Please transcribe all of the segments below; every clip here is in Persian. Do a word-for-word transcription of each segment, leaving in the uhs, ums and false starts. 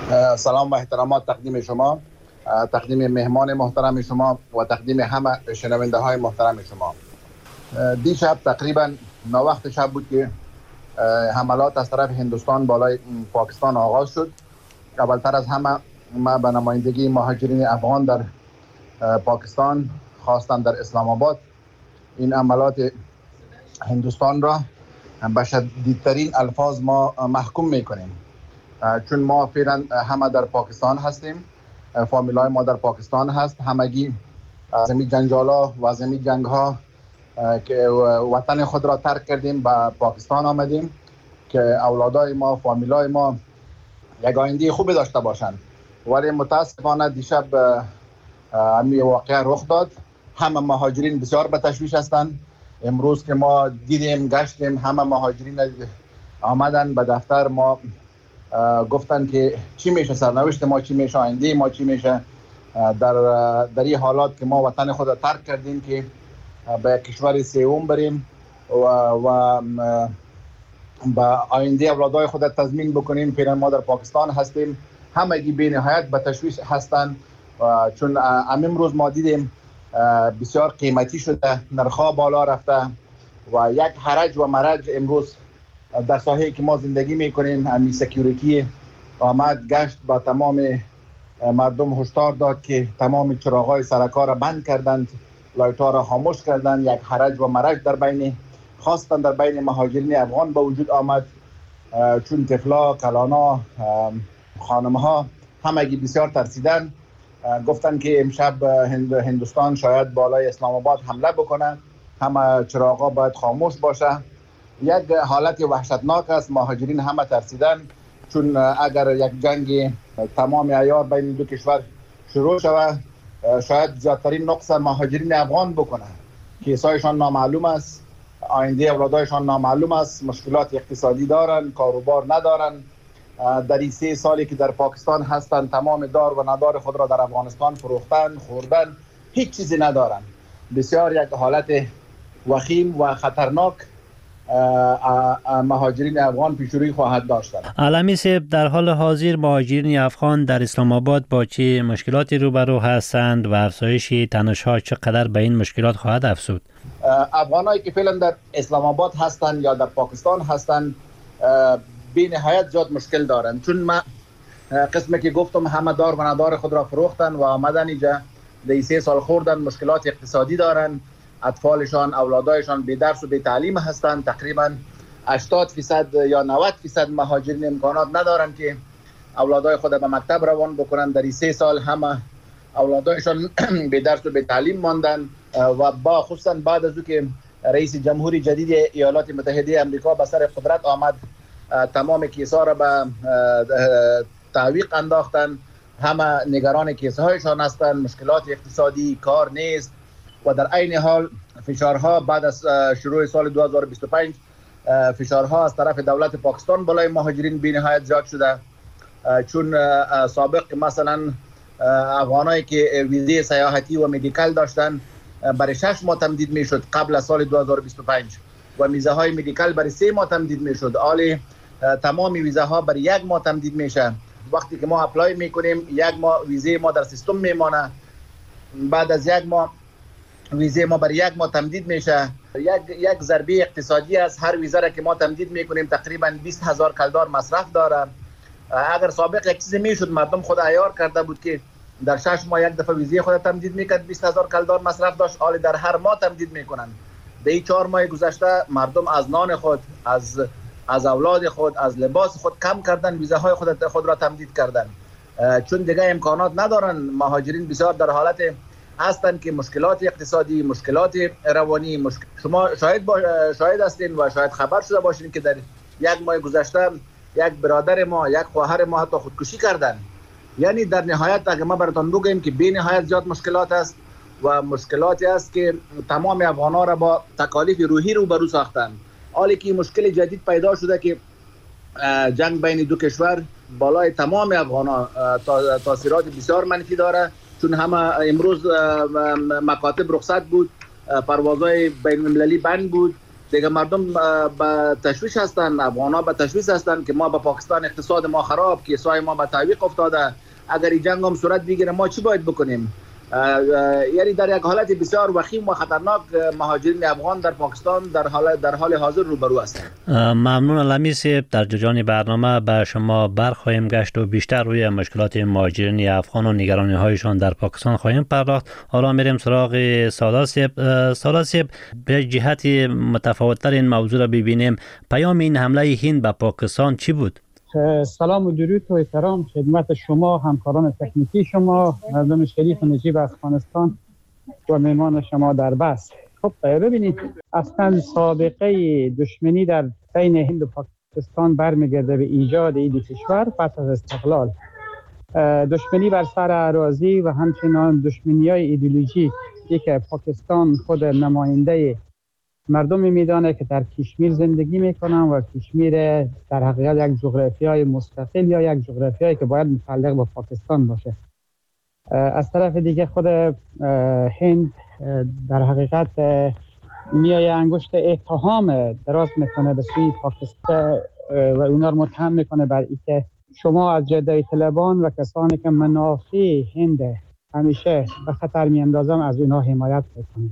سلام و احترامات تقدیم شما، تقدیم مهمان محترم شما و تقدیم همه شنونده های محترم شما. دیشب تقریبا ناوقت شب بود که حملات از طرف هندوستان بالای پاکستان آغاز شد. اولتر از همه ما به نمایندگی مهاجرین افغان در پاکستان خواستم در اسلام آباد این حملات هندوستان را به شدیدترین الفاظ ما محکوم میکنیم، چون ما فعلا همه در پاکستان هستیم، فامیلای ما در پاکستان هست، همگی از این جنجالا و از این جنگ ها که وطن خود را ترک کردیم به پاکستان آمدیم که اولادای ما، فامیلای ما یک آینده خوبی داشته باشند. ولی متاسفانه دیشب همین واقعه رخ داد. همه مهاجرین بسیار به تشویش هستند. امروز که ما دیدیم، گشتیم، همه مهاجرین آمدن به دفتر ما، گفتن که چی میشه سرنوشت ما، چی میشه آینده ما، چی میشه در در این حالات که ما وطن خود را ترک کردیم که به کشور سوم بریم و و به آینده اولادای خود تضمین بکنیم. فعلا ما در پاکستان هستیم. همگی بی نهایت به تشویش هستند، چون امروز ما دیدیم بسیار قیمتی شده، نرخ‌ها بالا رفته و یک حرج و مرج امروز در ساحه‌ای که ما زندگی میکنیم. امی سکیوریتی آمد گشت با تمام مردم هشدار داد که تمام چراغ‌های سرکار را بند کردند، لایت‌ها را خاموش کردند. یک حرج و مرج در بین خواستن در بین مهاجرین افغان به وجود آمد، چون طفلا، کلانا، خانم‌ها همگی بسیار ترسیدن. گفتن که امشب هند هندوستان شاید بالای اسلام آباد حمله بکنه، همه چراغ‌ها باید خاموش باشه. یک حالت وحشتناک است. مهاجرین همه ترسیدن، چون اگر یک جنگ تمام عیار بین دو کشور شروع شود، شاید زیادترین نقص مهاجرین افغان بکنه. کیسایشان نامعلوم است، آینده اولادایشان نامعلوم است، مشکلات اقتصادی دارن، کاروبار ندارن. در این سه سالی که در پاکستان هستند تمام دار و ندار خود را در افغانستان فروختن، خوردن، هیچ چیزی ندارن. بسیار یک حالت وخیم و خطرناک مهاجرین افغان پیش روی خواهد داشتن. علمی صاحب، در حال حاضر مهاجرین افغان در اسلام آباد با چه مشکلاتی روبرو هستند و افزایش تنش‌ها چقدر به این مشکلات خواهد افزود؟ افغانایی که فعلا در اسلام آباد هستند یا در پاکستان هستند بی نهایت زیاد مشکل دارند، چون ما قسمی که گفتم همه دار و ندار خود را فروختن و آمدن اینجا در سه سال خوردن، مشکلات اقتصادی دارند. اطفالشان، اولادایشان بی درس و بی تعلیم هستند. تقریبا هشتاد فیصد یا نود فیصد مهاجرین امکانات ندارند که اولادای خود به مکتب روان بکنند. در این سه سال همه اولادایشان بی درس و بی تعلیم ماندن و با خصوصا بعد از که رئیس جمهوری جدید ایالات متحده آمریکا به سر قدرت آمد، تمام کیسا را به تعویق انداختن. همه نگران کیسه هایشان هستند. مشکلات اقتصادی، کار نیست و در عین حال فشارها بعد از شروع سال دو هزار و بیست و پنج فشارها از طرف دولت پاکستان بالای مهاجرین بی نهایت زیاد شده، چون سابق مثلا افغانایی که ویزه سیاحتی و مدیکال داشتن برای شش ماه تمدید میشد قبل از سال دو هزار و بیست و پنج و ویزه های مدیکال برای سه ماه تمدید میشد. حالا تمام ویزه ها برای یک ماه تمدید میشه. وقتی که ما اپلای میکنیم یک ماه ویزه ما در سیستم میمانه، بعد از یک ماه ویزه ما برای یک ماه تمدید میشه. یک یک ضربه اقتصادی است. هر ویزه را که ما تمدید میکنیم تقریبا بیست هزار کلدار مصرف داره. اگر سابق یک چیزی میشد مردم خود عیار کرده بود که در شش ماه یک دفعه ویزه خود تمدید میکرد، بیست هزار کلدار مصرف داشت. حالا در هر ماه تمدید میکنن. در این چهار ماه گذشته مردم از نان خود، از از اولاد خود، از لباس خود کم کردن، ویزه های خود خود را تمدید کردن، چون دیگه امکانات ندارن. مهاجرین بسیار در حالت هستند که مشکلات اقتصادی، مشکلات روانی، مشکل... شما شاهد با... شاهد هستین و شاید خبر شده باشین که در یک ماه گذشته یک برادر ما، یک خواهر ما حتی خودکشی کردن. یعنی در نهایت اگه ما براتون بگیم که بی نهایت زیاد مشکلات است و مشکلاتی است که تمام افغان‌ها را با تکالیف روحی روبرو ساختن. حالی که مشکل جدید پیدا شده که جنگ بین دو کشور بالای تمام افغان‌ها تاثیرات بسیار منفی داره، چون همه امروز مکاتب رخصت بود، پروازهای بین المللی بند بود دیگه مردم به تشویش هستند، افغان‌ها به تشویش هستند که ما به پاکستان اقتصاد ما خراب، کیسای ما به تعویق افتاده، اگر این جنگ هم صورت بگیره ما چی باید بکنیم؟ یعنی در یک حالت بسیار وخیم و خطرناک مهاجرین افغان در پاکستان در حال در حال حاضر روبرو هستند. ممنون علمی صاحب. در جریان برنامه به شما برخواهیم گشت و بیشتر روی مشکلات مهاجرین افغان و نگرانی هایشان در پاکستان خواهیم پرداخت. حالا میریم سراغ سالا صاحب. سالا صاحب، به جهت متفاوت‌تر این موضوع را ببینیم، پیام این حمله هند به پاکستان چی بود؟ سلام و درود و احترام خدمت شما، همکاران تکنیکی شما، مردم شریف و نجیب افغانستان و مهمان شما در بس. خب ببینید، اصلا سابقه دشمنی در بین هند و پاکستان برمیگرده به ایجاد این کشور پس از استقلال. دشمنی بر سر اراضی و همچنان دشمنی‌های ایدئولوژی که پاکستان خود نماینده مردم میدانه که در کشمیر زندگی میکنن و کشمیر در حقیقت یک جغرافیای مستقل یا یک جغرافیایی که باید متعلق با پاکستان باشه. از طرف دیگه خود هند در حقیقت میای انگشت اتهام دراز میکنه به سوی پاکستان و اونا رو متهم میکنه بر اینکه شما از جدای طلبان و کسانی که منافع هند همیشه به خطر میاندازن از اونا حمایت میکنید.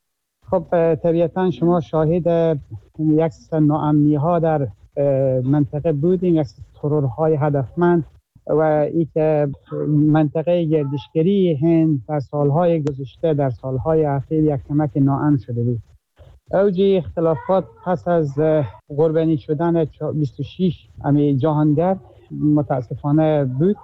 خب طبیعتا شما شاهد یک ناامنی ها در منطقه بودیم، یک ترورهای هدفمند و این که منطقه گردشگری هند در سالهای گذشته در سالهای اخیر یک کمک ناامن شده بود. اوج اختلافات پس از قربانی شدن بیست و شش امی جهانگرد متاسفانه بود.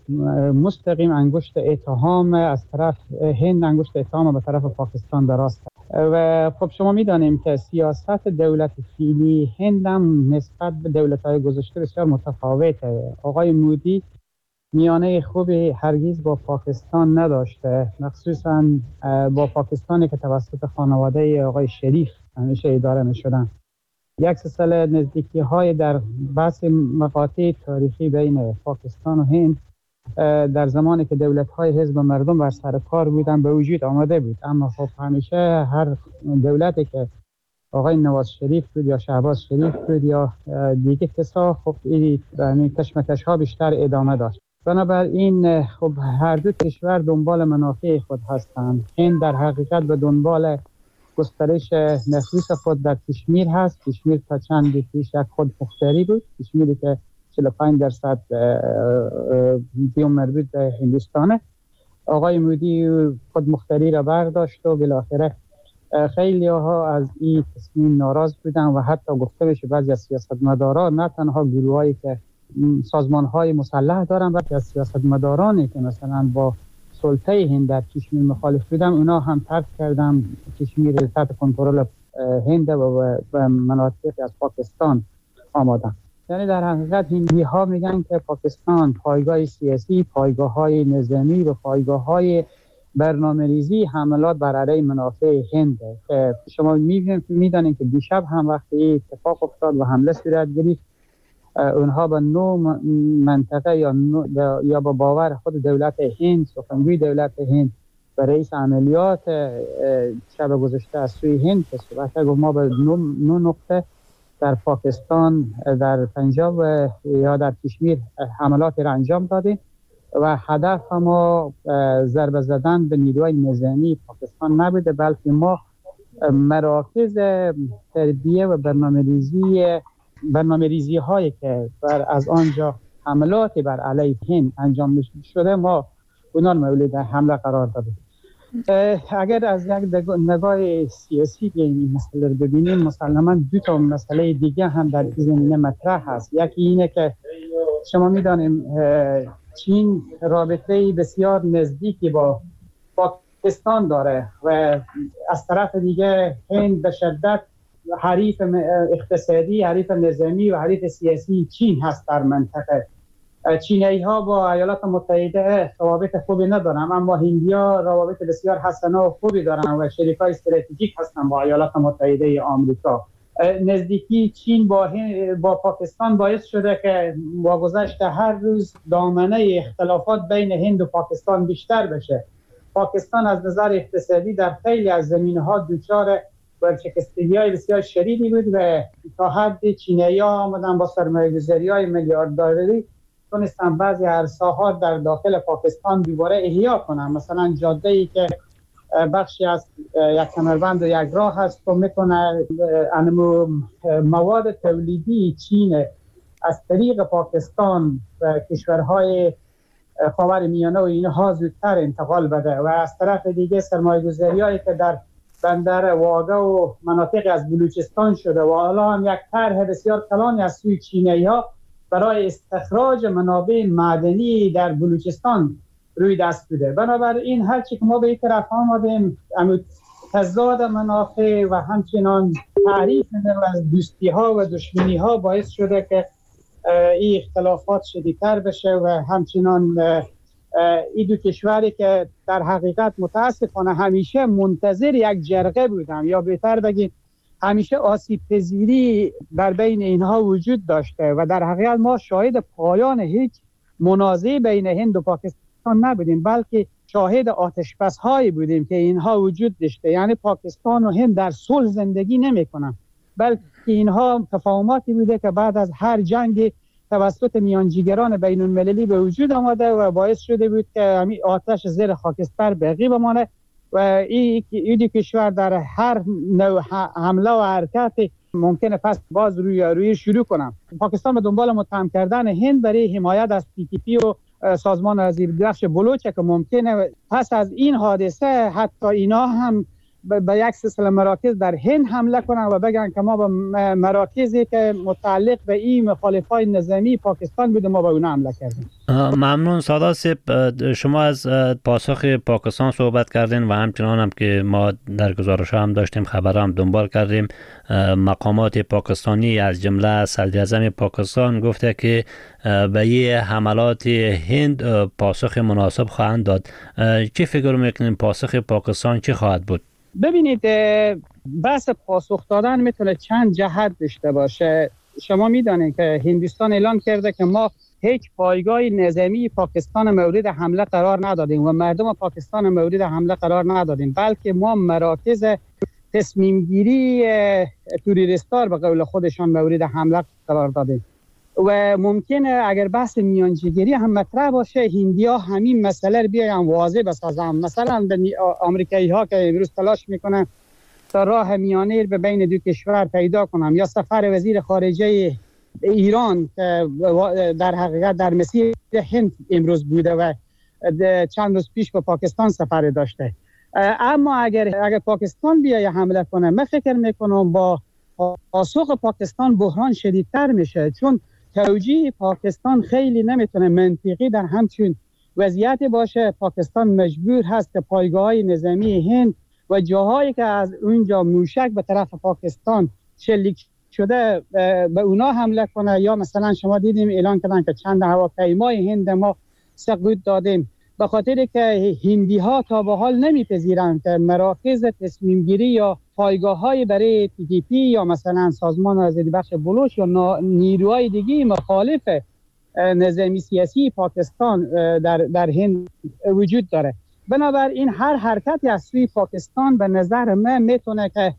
مستقیم انگشت اتهام از طرف هند انگشت اتهام به طرف پاکستان دراز کرد و خب شما میدانیم که سیاست دولت فعلی هند هم نسبت به دولت‌های گذشته بسیار متفاوته. آقای مودی میانه خوبی هرگز با پاکستان نداشته، مخصوصا با پاکستانی که توسط خانواده آقای شریف همیشه اداره می‌شدن. یک سلسله نزدیکی‌های در بحث مقاطع تاریخی بین پاکستان و هند در زمانی که دولت‌های حزب مردم بر سر کار بودن به وجود آمده بود، اما خب همیشه هر دولتی که آقای نواز شریف بود یا شهباز شریف بود یا دیگه کسا، خب این کشمکش‌ها بیشتر ادامه داشت. بنابراین خب هر دو کشور دنبال منافع خود هستند. هند در حقیقت به دنبال گسترش نفوذ خود در کشمیر هست. کشمیر تا چند پیش یک خود مختاری بود، کشمیری که چهل و پنج درصد بیوم مربوط به هندوستانه. آقای مودی خود مختاری را برداشت و بالاخره خیلی ها از این تصمیم ناراض بودن و حتی گفته بشه بعضی از سیاستمداران، نه تنها گروهایی که سازمان های مسلح دارن بلکه از سیاستمدارانی که مثلا با سلطه هند در کشمیر مخالف بودن، اونا هم ترک کردن کشمیر تحت کنترل هند و به مناطقی از پاکستان آمدن. یعنی در حقیقت هندی ها میگن که پاکستان پایگاه سیاسی، پایگاه های نظامی و پایگاه های برنامه ریزی حملات بر علیه منافع هند که شما میدانید که دیشب هم وقتی اتفاق افتاد و حمله صورت گرفت، اونها با نو منطقه یا یا با باور خود دولت هند، سخنگوی دولت هند و رئیس عملیات شب گذشته از سوی هند که صحبت گفت ما به نو, نو نقطه در پاکستان، در پنجاب یا در کشمیر حملات را انجام دادیم و هدف ما ضربه زدن به نیروهای نظامی پاکستان نبوده، بلکه ما مراکز تربیه و برنامه‌ریزی برنامه‌ریزی هایی که بر از آنجا حملاتی بر علیه هند انجام شده ما اونا مورد حمله قرار دادیم. اگر از یک نگاه سیاسی این مسئله رو ببینیم، مسلماً دو تا مسئله دیگه هم در این زمینه مطرح هست. یکی اینه که شما میدانیم چین رابطه بسیار نزدیکی با پاکستان داره و از طرف دیگه هند به شدت حریف اقتصادی، حریف نظامی و حریف سیاسی چین هست در منطقه. چینی ها با ایالات متحده روابط خوبی ندارن، اما هندی ها روابط بسیار حسنه و خوبی دارن و شریکای استراتژیک هستن با ایالات متحده آمریکا. نزدیکی چین با با پاکستان باعث شده که با گذشت هر روز دامنه اختلافات بین هند و پاکستان بیشتر بشه. پاکستان از نظر اقتصادی در خیلی از زمینه‌ها دچار ورشکستگی های بسیار شدیدی بود و تا حد چینایی ها آمدن با سرمایه‌گذاری های میلیارددلاری تونستن بعضی عرصه ها در داخل پاکستان دوباره احیا کنن. مثلا جاده ای که بخشی از یک کمربند و یک راه هست و میتونه انمو مواد تولیدی چین از طریق پاکستان و کشورهای خاور میانه و اینها زودتر انتقال بده و از طرف دیگه سرمایه‌گذاری هایی که در بندر واگه و مناطق از بلوچستان شده و حالا هم یک طرح بسیار کلانی از سوی چینی ها برای استخراج منابع معدنی در بلوچستان روی دست بوده. بنابراین هرچی که ما به این طرف آمدیم تضاد منافع و همچنان تعریف از دوستی ها و دشمنی ها باعث شده که این اختلافات شدیدتر بشه و همچنان این دو کشوری که در حقیقت متاسفانه همیشه منتظر یک جرقه بودن یا بهتر بگیم همیشه آسیب پذیری در بین اینها وجود داشته و در حقیقت ما شاهد پایان هیچ منازعه بین هند و پاکستان نبودیم، بلکه شاهد آتش بس هایی بودیم که اینها وجود داشته. یعنی پاکستان و هند در صلح زندگی نمی کنن، بلکه اینها تفاهماتی بوده که بعد از هر جنگ توسط میانجیگران بین المللی به وجود آمده و باعث شده بود که همین آتش زیر خاکستر باقی بمانه و این این کشور در هر نوع حمله و حرکت ممکنه پس باز روی روی شروع کنم. پاکستان به دنبال متهم کردن هند برای حمایت از پی تی پی و سازمان اذیربخش بلوچ که ممکنه پس از این حادثه حتی اینا هم به یک سلسله مراکز در هند حمله کنن و بگن که ما به مراکزی که متعلق به این مخالفای نظامی پاکستان بوده ما به اونها حمله کردیم. ممنون سادات صاحب، شما از پاسخ پاکستان صحبت کردین و همچنان هم که ما در گزارش هم داشتیم خبر هم دنبال کردیم مقامات پاکستانی از جمله صدر اعظم پاکستان گفته که به یه حملات هند پاسخ مناسب خواهند داد. چی فکر میکنین پاسخ پاکستان چی خواهد بود؟ ببینید بحث پاسخ دادن میتونه چند جهت داشته باشه. شما میدانید که هندوستان اعلام کرده که ما هیچ پایگاه نظامی پاکستان مورد حمله قرار ندادیم و مردم پاکستان مورد حمله قرار ندادیم، بلکه ما مراکز تصمیم گیری توریستار به قول خودشان مورد حمله قرار دادیم و ممکنه اگر بحث میانجیگری هم مطرح باشه هندیا همین مسئله رو بیاین واضح بسازن. مثلا آمریکایی ها که امروز تلاش میکنن تا راه میانه به بین دو کشور پیدا کنن یا سفر وزیر خارجه ایران که در حقیقت در مسیر هند امروز بوده و چند روز پیش به پاکستان سفر داشته. اما اگر اگر پاکستان بیای حمله کنه من فکر میکنم با پاسخ پاکستان بحران شدیدتر میشه، چون توجیه پاکستان خیلی نمیتونه منطقی در همچین وضعیتی باشه. پاکستان مجبور هست که پایگاه‌های نظامی هند و جاهایی که از اونجا موشک به طرف پاکستان شلیک شده به اونا حمله کنه، یا مثلا شما دیدیم اعلان کردن که چند هواپیمای هند ما سقوط دادیم، به خاطر که هندی ها تا به حال نمیپذیرند که مراکز تصمیم گیری یا پایگاه های برای تی تی پی یا مثلا سازمان اذیربخش بلوچ یا نیروهای دیگه مخالف نظامی سیاسی پاکستان در در هند وجود داره. بنابراین هر حرکتی از سوی پاکستان به نظر من میتونه که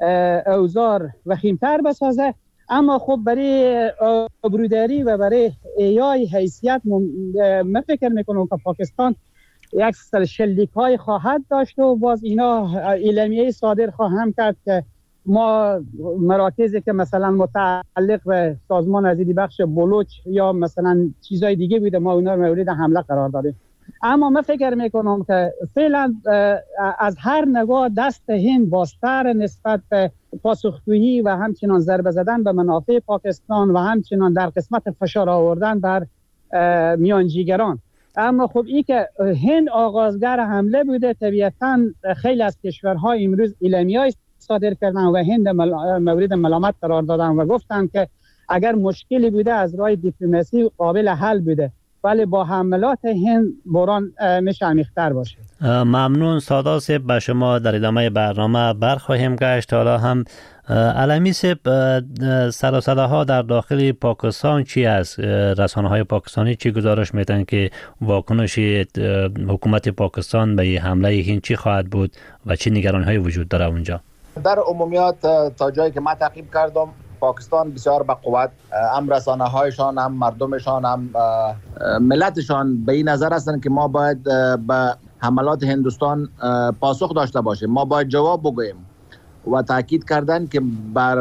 اوضاع وخیمتر بسازه، اما خب برای آبروداری و برای ایای حیثیت من فکر میکنم که پاکستان یک سل شلیک های خواهد داشت و باز اینا اعلامیه صادر خواهم کرد که ما مراکزی که مثلا متعلق به سازمان اذیربخش بلوچ یا مثلا چیزای دیگه بوده ما اونا مورد حمله قرار دادیم. اما من فکر میکنم که فعلا از هر نگاه دست هند بازتر نسبت به پاسخگویی و همچنان ضربه زدن به منافع پاکستان و همچنان در قسمت فشار آوردن بر میانجیگران. اما خب این که هند آغازگر حمله بوده، طبیعتاً خیلی از کشورها امروز اعلامیه‌ای صادر کردن و هند مورد ملامت قرار دادن و گفتن که اگر مشکلی بوده از راه دیپلماسی قابل حل بوده، ولی با حملات هند بحران میشه عمیق‌تر باشه. ممنون سادات صاحب، به شما در ادامه برنامه برخواهیم گشت. حالا هم علمی صاحب، سر و صداها در داخل پاکستان چی است؟ رسانه های پاکستانی چی گزارش میتن که واکنش حکومت پاکستان به حمله هند چی خواهد بود و چه نگرانی های وجود داره اونجا؟ در عمومیات تا جایی که من تعقیب کردم پاکستان بسیار به قوت، هم رسانه هایشان، هم مردمشان، هم ملتشان به این نظر هستند که ما باید به حملات هندوستان پاسخ داشته باشیم، ما باید جواب بگوییم و تاکید کردن که بر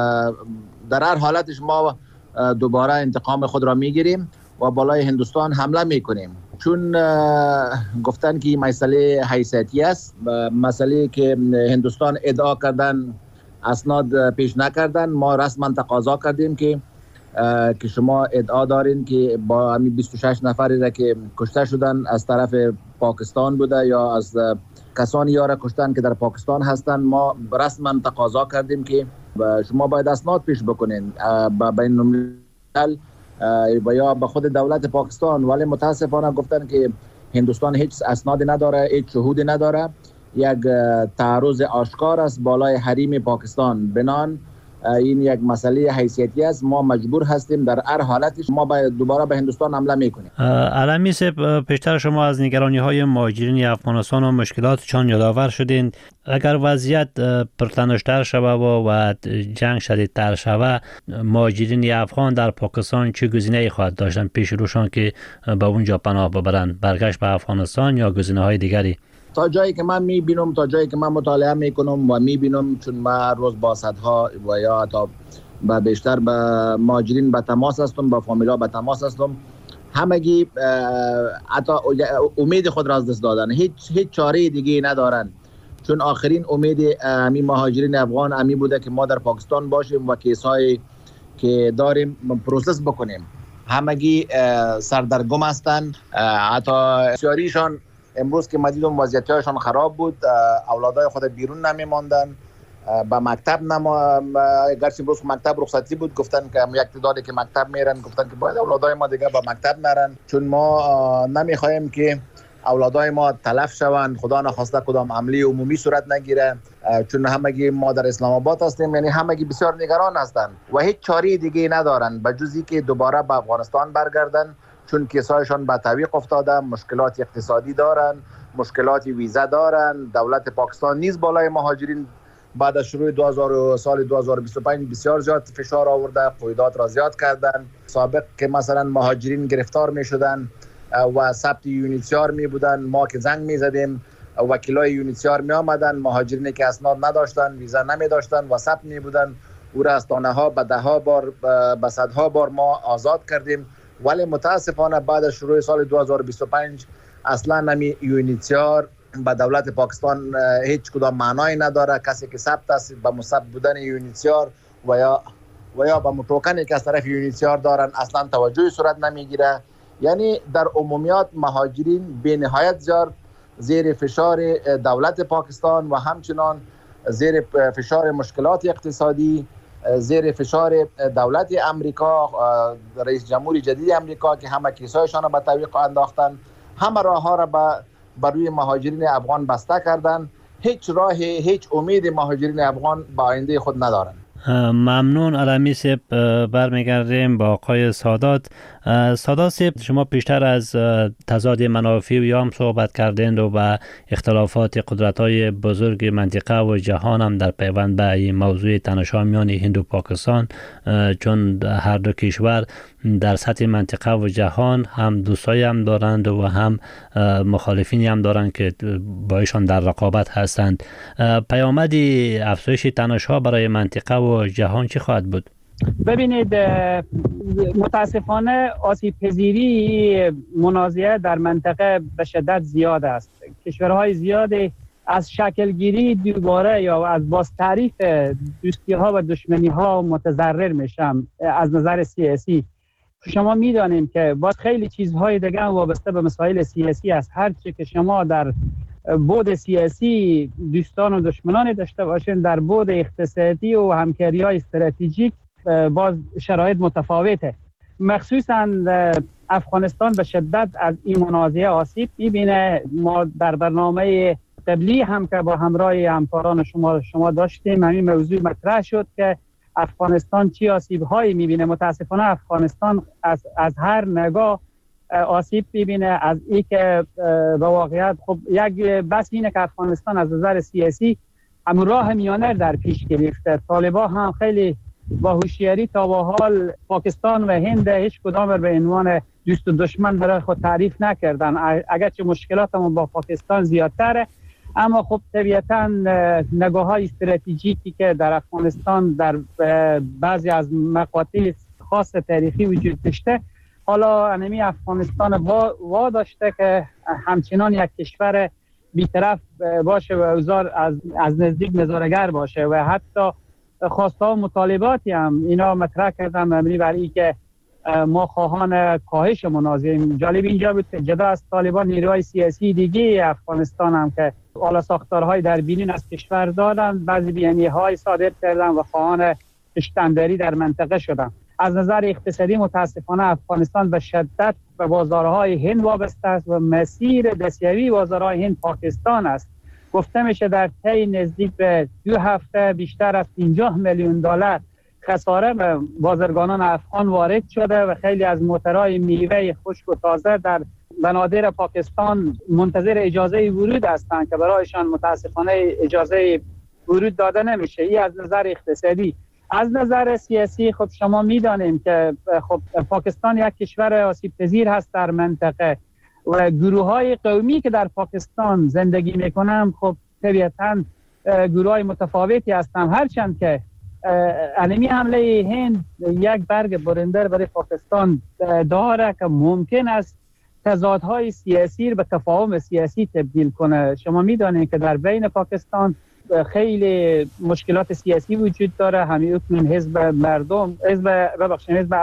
در هر حالتش ما دوباره انتقام خود را میگیریم و بالای هندوستان حمله میکنیم. چون گفتن که مسئله حیثیتی است، مسئله که هندوستان ادعا کردن اسناد پیش نکردن، ما رسما تقاضا کردیم که که شما ادعا دارین که با همین بیست و شش نفری را که کشته شدن از طرف پاکستان بوده یا از کسانی یاره کشتن که در پاکستان هستن، ما رسما تقاضا کردیم که شما باید اسناد پیش بکنین با بین الملل و یا به خود دولت پاکستان. ولی متاسفانه گفتن که هندوستان هیچ اسنادی نداره، هیچ شهودی نداره، یک تعرض آشکار است بالای حریم پاکستان. بنان این یک مسئله حیثیتی است، ما مجبور هستیم در هر حالتش ما باید دوباره به هندوستان حمله میکنیم. علمی صاحب، پیشتر شما از نگرانی های مهاجرین افغانستان و مشکلاتشان یادآور شدین. اگر وضعیت پرتنش‌تر شود و جنگ شدیدتر شود، مهاجرین افغان در پاکستان چه گزینه‌ای خواهد داشتن پیش روشان که به اونجا پناه ببرند؟ برگشت به افغانستان یا گزینه‌های دیگری؟ تا جایی که من میبینم، تا جایی که من مطالعه میکنم و میبینم، چون من روز با صدها و یا حتی با بیشتر با مهاجرین به تماس هستم، با فامیلا به تماس هستم، همگی حتی امید خود را از دست دادن، هیچ هیچ چاره دیگه ندارن. چون آخرین امید همین مهاجرین افغان همی بوده که ما در پاکستان باشیم و کیسایی که داریم پروسس بکنیم. همگی سردرگم هستن، حتی بسیاریشان امروز که مدیدم وضعیتشان خراب بود، اولادای خود بیرون نمی ماندن، به مکتب نما گرچه امروز مکتب رخصتی بود، گفتن که یک تعدادی که مکتب میرن گفتن که باید اولادای ما دیگه به مکتب نرن، چون ما نمیخوایم که اولادای ما تلف شوند، خدا نخواسته کدام عملی عمومی صورت نگیره. چون همگی ما در اسلام آباد هستیم، یعنی همگی بسیار نگران هستند و هیچ چاره دیگه ندارن به جز اینکه دوباره به افغانستان برگردن، چون کیسایشان به تعویق افتاده، مشکلات اقتصادی دارن، مشکلات ویزا دارن. دولت پاکستان نیز بالای مهاجرین بعد از شروع دو هزار سال دو هزار و بیست و پنج بسیار زیاد فشار آورده، قیودات را زیاد کردن. سابق که مثلا مهاجرین گرفتار می شدن و ثبت یونیتسیار می بودن، ما که زنگ می زدیم وکیلای یونیتسیار می آمدن، مهاجرینی که اسناد نداشتن، ویزا نمی داشتن و ثبت می بودن، او را از تانه ها به ده ها بار به صدها بار ما آزاد کردیم. ولی متاسفانه بعد از شروع سال دو هزار و بیست و پنج اصلا نمی یونیتسیار به دولت پاکستان هیچ کدام معنایی نداره. کسی که ثبت است به مثبت بودن یونیتسیار و یا و یا به توکنی که از طرف یونیتسیار دارن اصلا توجهی صورت نمیگیره. یعنی در عمومیات مهاجرین به نهایت زیاد زیر فشار دولت پاکستان و همچنان زیر فشار مشکلات اقتصادی، زیر فشار دولت امریکا، رئیس جمهور جدید امریکا که همه کیسایشان را به تعویق انداختن، همه راه ها را بر روی مهاجرین افغان بسته کردن. هیچ راه، هیچ امید مهاجرین افغان به آینده خود ندارن. ممنون علمی صاحب. برمیگردیم با آقای سادات. سادات صاحب، شما پیشتر از تضاد منافع و یا هم صحبت کردین و به اختلافات قدرت‌های بزرگ منطقه و جهان هم در پیوند به این موضوع تنش‌ها میان هند و پاکستان، چون هر دو کشور در سطح منطقه و جهان هم دوستایی هم دارند و هم مخالفینی هم دارند که با ایشان در رقابت هستند. پیامد افزایش تنش‌ها برای منطقه و جهان چی خواهد بود؟ ببینید، متاسفانه آسیب پذیری منازعه در منطقه به شدت زیاد است. کشورهای زیادی از شکلگیری دوباره یا از باز تعریف دوستی ها و دشمنی ها متضرر میشن از نظر سیاسی. شما میدانیم که باز خیلی چیزهای دیگه وابسته به مسائل سیاسی است. هرچی که شما در بود سیاسی دوستان و دشمنان داشته باشین، در بود اقتصادی و همکاری های استراتژیک باز شرایط متفاوته. مخصوصا افغانستان به شدت از این منازعه آسیب میبینه. ما در برنامه قبلی هم که با همراه همکاران شما شما داشتیم همین موضوع مطرح شد که افغانستان چی آسیب هایی میبینه. متاسفانه افغانستان از از هر نگاه آسیب میبینه. از این که به واقعیت خب یک بس اینه که افغانستان از نظر سیاسی همون راه میانه در پیش گرفته. طالبان هم خیلی با هوشیاری تا به حال پاکستان و هند هیچ کدام به عنوان دوست و دشمن برای خود تعریف نکردن، اگرچه مشکلات هم با پاکستان زیادتره، اما خب طبیعتا نگاه های استراتژیکی که در افغانستان در بعضی از مقاطع خاص تاریخی وجود داشته، حالا انمی افغانستان وا داشته که همچنان یک کشور بی‌طرف باشه و اوزار از, از نزدیک نظاره‌گر باشه و حتی خواسته و مطالباتی هم اینا مطرح کردن مبنی بر این که ما خواهان کاهش منازعه. جالب اینجا بود که جدا از طالبان نیروهای سیاسی دیگه افغانستان هم که اعلی ساختارهای در بیرون از کشور دادن، بعضی بیانیه‌های صادر کردن و خواهان کشتنداری در منطقه شدن. از نظر اقتصادی متاسفانه افغانستان به شدت به بازارهای هند وابسته است و مسیر دستیابی بازارهای هند پاکستان است. گفته میشه در طی نزدیک به دو هفته بیشتر از پنجاه میلیون دلار خساره به بازرگانان افغان وارد شده و خیلی از موترهای میوه خشک و تازه در بنادر پاکستان منتظر اجازه ورود هستند که برایشان متاسفانه اجازه ورود داده نمیشه. این از نظر اقتصادی. از نظر سیاسی خب شما میدانیم که خب پاکستان یک کشور آسیب پذیر هست در منطقه و گروه های قومی که در پاکستان زندگی میکنن خب طبیعتاً گروه های متفاوتی هستند، هرچند که انمی حمله هند یک برگ برنده برای پاکستان داره که ممکن است تضادهای سیاسی به تفاهم سیاسی تبدیل کنه. شما میدانید که در بین پاکستان خیلی مشکلات سیاسی وجود داره. همین اکنون حزب مردم حزب ببخشید حزب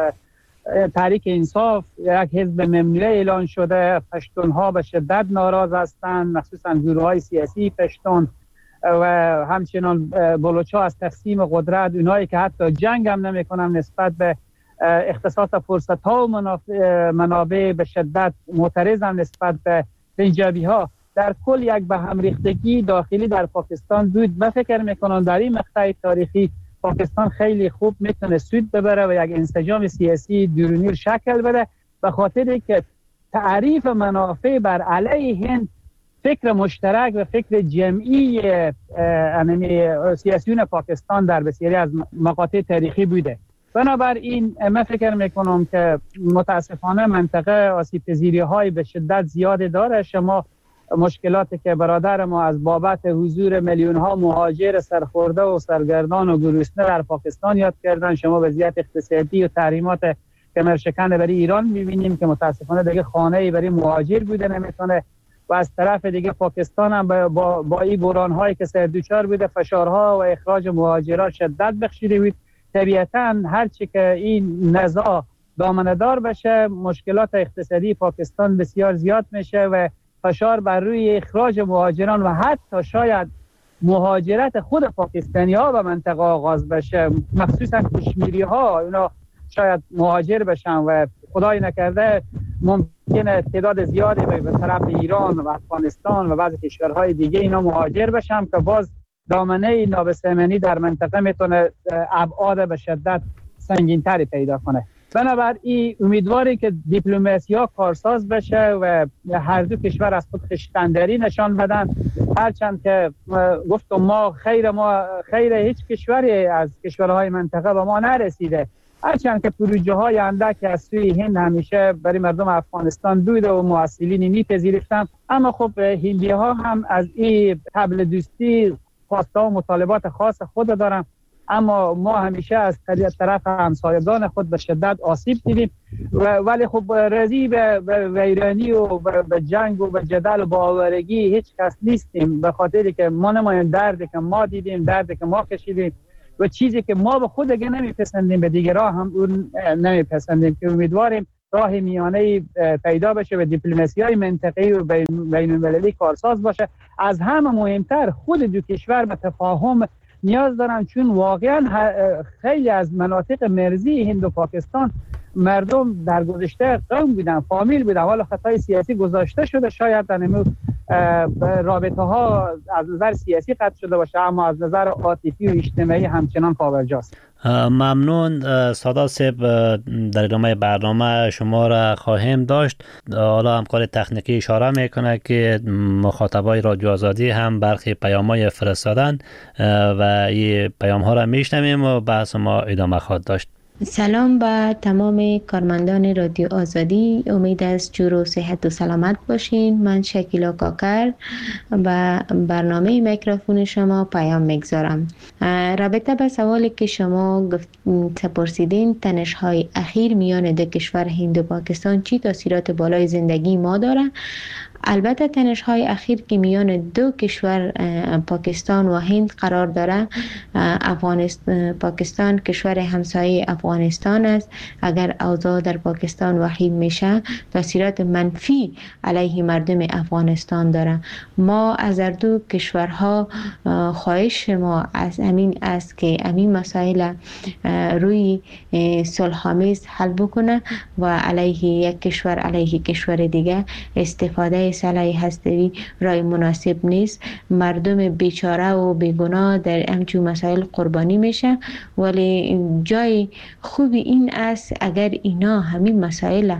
تحریک انصاف یک حزب ممنوعه اعلان شده. پشتون ها به شدت ناراض هستند، مخصوصا گروه های سیاسی پشتون و همچنان بلوچ ها از تقسیم قدرت، اونایی که حتی جنگ هم نمی کنن نسبت به اختصاص فرصت ها و منابع به شدت معترضن نسبت به پنجابی ها. در کل یک به هم ریختگی داخلی در پاکستان بود و فکر میکنم در این مقطع تاریخی پاکستان خیلی خوب میتونه سود ببره و یک انسجام سیاسی درونی شکل بده، به خاطر که تعریف منافع بر علیه هند فکر مشترک و فکر جمعی سیاسیون پاکستان در بسیاری از مقاطع تاریخی بوده. بنابراین من فکر میکنم که متاسفانه منطقه آسیب پذیری های به شدت زیاد داره. شما مشکلاتی که برادر ما از بابت حضور میلیون ها مهاجر سرخورده و سرگردان و گرسنه در پاکستان یاد کردن، شما وضعیت اقتصادی و تحریمات کمرشکن برای ایران میبینیم که متاسفانه دیگه خانه‌ای برای مهاجر بوده نمیتونه و از طرف دیگه پاکستان هم با, با, با این بحران هایی که سردوچار بوده، فشارها و اخراج مهاجران شدت بخشیده بود. طبیعتاً هرچی که این نزاع دامنه‌دار بشه مشکلات اقتصادی پاکستان بسیار زیاد میشه و فشار بر روی اخراج مهاجران و حتی شاید مهاجرت خود پاکستانی ها به منطقه آغاز بشه، مخصوصا کشمیری ها اونا شاید مهاجر بشن و خدای نکرده ممکنه تعداد زیادی به طرف ایران و افغانستان و بعضی کشورهای دیگه اینا مهاجر بشن که باز دامنه نابسامانی در منطقه میتونه ابعاد به شدت سنگین‌تری پیدا کنه. بنابراین امیدواری که دیپلماسی ها کارساز بشه و هر دو کشور از خود خویشتنداری نشان بدن، هرچند که گفتم ما خیر ما خیر هیچ کشوری از کشورهای منطقه به ما نرسیده، هرچند که پروژه های اندک از سوی هند همیشه برای مردم افغانستان بوده و محصلینی میپذیرفتن، اما خب هندی ها هم از این طبل دوستی خواسته و مطالبات خاص خود دارن، اما ما همیشه از طرف همسایگان خود به شدت آسیب دیدیم و ولی خب راضی به ویرانی و به جنگ و به جدل و باورگی هیچ کس نیستیم، به خاطری که ما نمایم دردی که ما دیدیم، دردی که ما کشیدیم و چیزی که ما به خود اگه نمیپسندیم به دیگران هم اون نمیپسندیم، که امیدواریم راه میانه پیدا بشه و دیپلماسی های منطقه‌ای و بین المللی کارساز باشه. از همه مهمتر خود دو کشور به تفاهم نیاز دارن، چون واقعا خیلی از مناطق مرزی هند و پاکستان مردم در گذشته قوم بودن، فامیل بودن، حالا خطای سیاسی گذاشته شده، شاید در رابطه ها از نظر سیاسی قطع شده باشه، اما از نظر عاطفی و اجتماعی همچنان پابرجاست. ممنون سادات صاحب. در ادامه برنامه شما را خواهیم داشت. حالا همکار تکنیکی اشاره میکنه که مخاطبای رادیو آزادی هم برخی پیام‌های فرستادن و این پیام ها را میشنویم و بحث ما ادامه خواهد داشت. سلام به تمام کارمندان رادیو آزادی، امید است جور و صحت و سلامت باشین. من شکیلا کاکر و برنامه میکروفون شما پیام میگذارم. رابطه به سوالی که شما پرسیدین، تنش های اخیر میان دو کشور هند و پاکستان چی تاثیرات بالای زندگی ما داره؟ البته تنش های اخیر که میان دو کشور پاکستان و هند قرار داره، افغانستان پاکستان کشور همسایه افغانستان است. اگر اوضاع در پاکستان وخیم میشه، تاثیرات منفی علیه مردم افغانستان داره. ما از هر دو کشورها خواهش ما از همین است که همین مسائل روی صلح‌آمیز حل بکنه و علیه یک کشور علیه کشور دیگه استفاده سلاح هسته‌ای رای مناسب نیست. مردم بیچاره و بیگناه در همچون مسائل قربانی میشه، ولی جای خوبی این است اگر اینا همین مسائل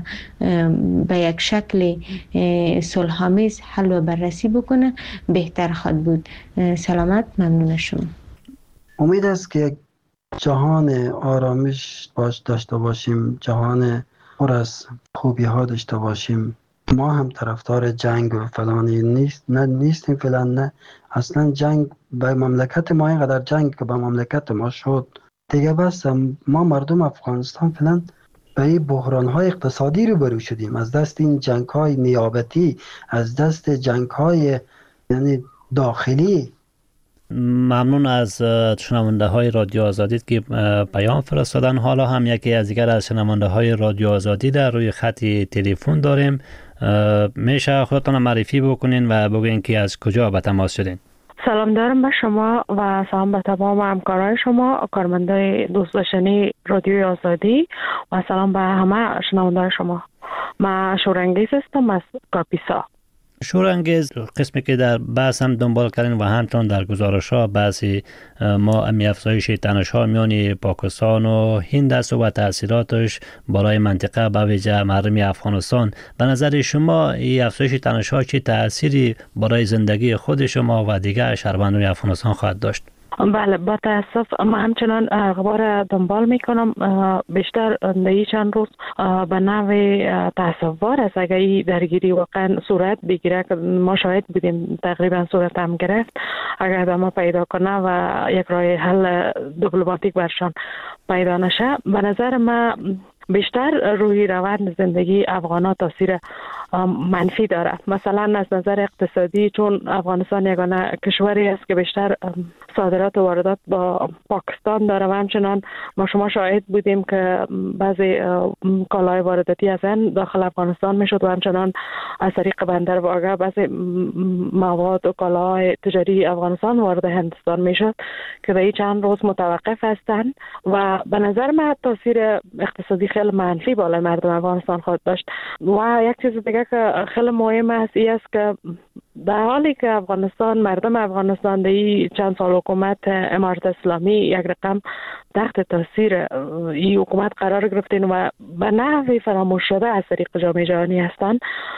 به یک شکل صلح‌آمیز حل و بررسی بکنه، بهتر خواهد بود. سلامت، ممنون شما. امید است که یک جهان آرامش باش داشته باشیم، جهان پر از خوبی ها داشته باشیم. ما هم طرفدار جنگ و فلانی نیست نه نیستیم فعلا، نه اصلا جنگ به مملکت ما، اینقدر جنگ که به مملکت ما شد دیگه بس. ما مردم افغانستان فعلا به این بحران های اقتصادی روبرو شدیم، از دست این جنگ های نیابتی، از دست جنگ های یعنی داخلی. ممنون از شنونده های رادیو آزادی که پیام فرستادن. حالا هم یکی از دیگر از شنونده های رادیو آزادی در روی خط تلفن داریم. میشه خودتون معرفی بکنین و بگین که از کجا به تماس شدین؟ سلام دارم به شما و سلام به تمام همکارای شما، کارمندای دوست داشتنی رادیوی آزادی، و سلام به همه شنونده‌های شما. من شورانگیز هستم از کاپیسا. شورانگیز، قسمی که در بحث هم دنبال کردین و همچنان در گزارش ها بحثی ما امی افزایش تنش ها میان پاکستان و هند است و تاثیراتش برای منطقه به ویژه مردم افغانستان. به نظر شما این افزایش تنش ها چه تأثیری برای زندگی خود شما و دیگر شهروندان افغانستان خواهد داشت؟ بله، با تاسف من همچنان اخبار دنبال میکنم. بیشتر در چند روز به نوع تاسف‌بار است اگر این درگیری واقعا صورت بگیره که ما شاهد بودیم تقریبا صورت هم گرفت، اگر ادامه پیدا کنه و یک راه حل دیپلماتیک برشان پیدا نشه، به نظر من بیشتر روی روند زندگی افغان‌ها تاثیر منفی داره. مثلا از نظر اقتصادی، چون افغانستان یگانه کشوری است که بیشتر صادرات و واردات با پاکستان داره و همچنان ما شما شاهد بودیم که بعضی کالای وارداتی از هند داخل افغانستان میشد و همچنان از طریق بندر واگه بعضی مواد و کالاهای تجاری افغانستان وارد هندستان میشد که در چند روز متوقف هستند و به نظر من تاثیر اقتصادی خیلی منفی بالای مردم افغانستان خواهد داشت. و یک چیز دیگه که خیلی مهم است این است که در حالی که افغانستان، مردم افغانستان در چند سال حکومت امارت اسلامی یک رقم تحت تاثیر این حکومت قرار گرفتین و به نحوی فراموش شده از طریق جامعه جهانی هستند،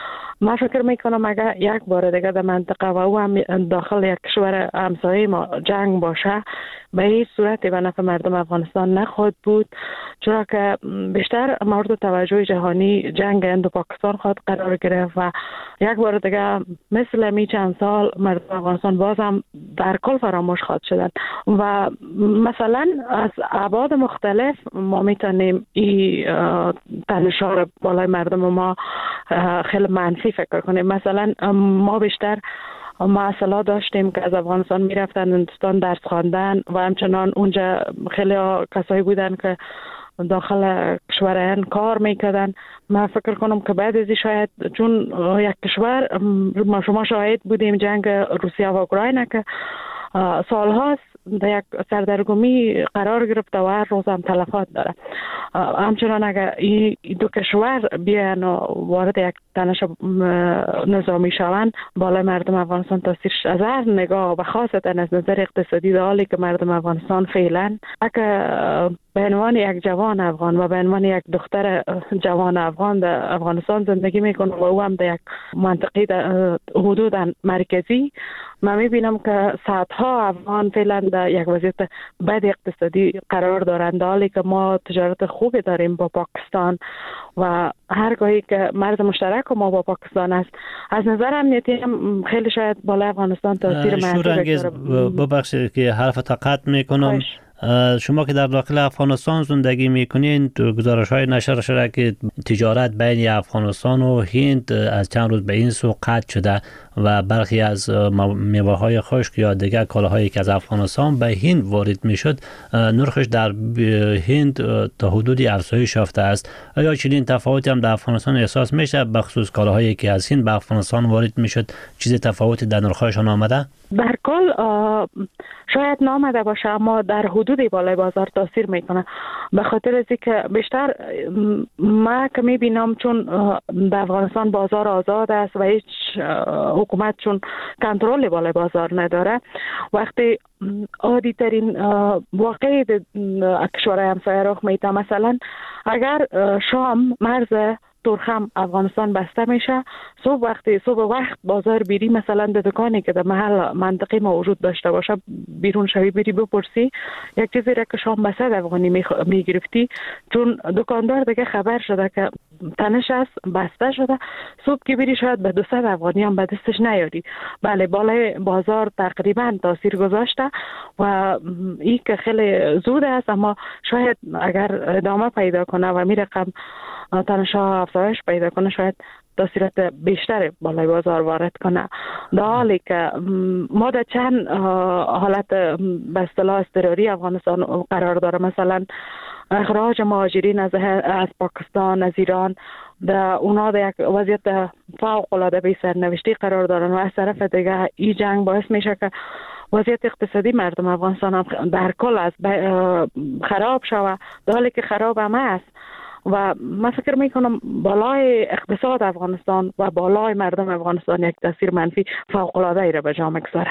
من فکر میکنم اگر یک بار دیگه در منطقه و او هم داخل یک کشور همسایه ما جنگ باشه، به هیچ صورت به نفع مردم افغانستان نخواهد بود، چرا که بیشتر مورد توجه جهانی جنگ هند و پاکستان خواهد قرار گرفت و یک بار دیگه مثل می چند سال مردم افغانستان باز هم در کل فراموش خواهد شدن و مثلا از ابعاد مختلف ما میتونیم این تنش‌ها را بالای مردم ما خیلی منفی فکر کنیم. مثلا ما بیشتر ما اصلا داشتیم که از افغانستان میرفتن هندوستان درس خواندن و همچنان اونجا خیلی کسایی بودن که داخل کشور هند کار میکردن. من فکر کنم که بعد از شاید چون یک کشور ما شما شاهد بودیم جنگ روسیه و اوکراین که سال هاست در یک سردرگمی قرار گرفته و هر روز هم تلفات داره. همچنان اگر این دو کشور بیان و وارد یک تنش نظامی شوند، بالای مردم افغانستان تاثیرش از هر نگاه و خاصتا از نظر اقتصادی، در حالی که مردم افغانستان فعلا اگر به عنوان یک جوان افغان و به عنوان یک دختر جوان افغان در افغانستان زندگی میکنه و او هم در یک منطقه حدود مرکزی، من میبینم که صدها افغان فعلا در یک وضعیت بد اقتصادی قرار دارند، در حالی که ما تجارت خوبی داریم با پاکستان و هرگاهی که مرز مشترک ما با پاکستان است، از نظر امنیتی هم خیلی شاید بالای افغانستان تاثیر منفی بگذاره. ببخشید که حرف تا قطع میکنم. شما که در داخل افغانستان زندگی میکنین، گزارش های نشر شده که تجارت بین افغانستان و هند از چند روز به این سو قطع شده و برخی از میوه های خشک یا دیگر کالاهایی که از افغانستان به هند وارد میشد نرخش در هند تا حدودی افزایش یافته است. آیا چنین تفاوتی هم در افغانستان احساس میشه به خصوص کالاهایی که از هند به افغانستان وارد میشد؟ چیز تفاوتی در نرخشان آمده؟ در کل شاید نامده باشه، اما در حدود بالای بازار تاثیر میکنه، به خاطر از اینکه بیشتر ما که میبینم چون در افغانستان بازار آزاد است و هیچ حکومت چون کنترل بالای بازار نداره، وقتی عادی ترین واقعی کشورهای همسایه رخ میده، مثلا اگر شام مرز ترخم افغانستان بسته میشه، صبح وقتی صبح وقت بازار بیری، مثلا در دکانی که در محل منطقه ما وجود داشته باشه بیرون شوی بری بپرسی یک چیزی را که شام بسته افغانی میگرفتی، چون دکاندار دیگه خبر شده که تنش است بسته شده، صبح که بری شاید به دویست افغانی هم به دستش نیاری. بله، بالای بازار تقریبا تاثیر گذاشته و این که خیلی زود است، اما شاید اگر ادامه پیدا کنه و می رقم تنش‌ها افزایش پیدا کنه، شاید تاثیرات بیشتر بالای بازار وارد کنه، در حالی که ما در چند حالت به اصطلاح اضطراری افغانستان قرار داره، مثلا اخراج مهاجرین از از پاکستان، از ایران، در اونا در یک وضعیت فوق العاده بی سرنوشتی قرار دارن و از طرف دیگه این جنگ باعث میشه که وضعیت اقتصادی مردم افغانستان هم در کل از خراب شود، در حالی که خراب هم است و من فکر میکنم بالای اقتصاد افغانستان و بالای مردم افغانستان یک تاثیر منفی فوق العاده ای را به جا میگذاره.